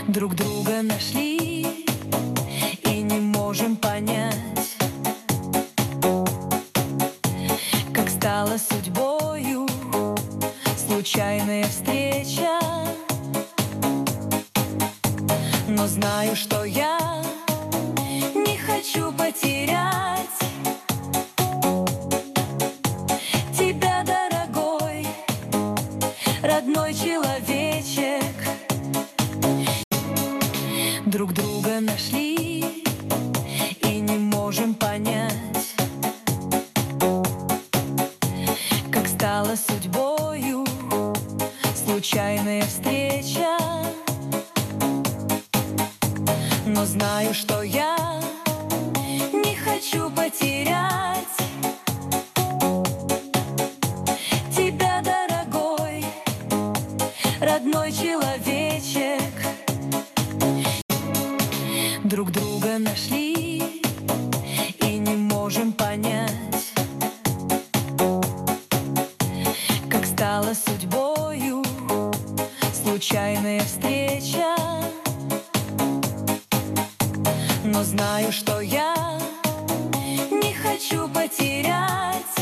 Друг друга нашли и не можем понять, как стала судьбою случайная встреча. Но знаю, что я не хочу потерять тебя, дорогой, родной человечек. Друг друга нашли и не можем понять, как стала судьбою случайная встреча. Но знаю, что я не хочу потерять тебя, дорогой, родной человечек. Друг друга нашли и не можем понять, как стала судьбою случайная встреча. Но знаю, что я не хочу потерять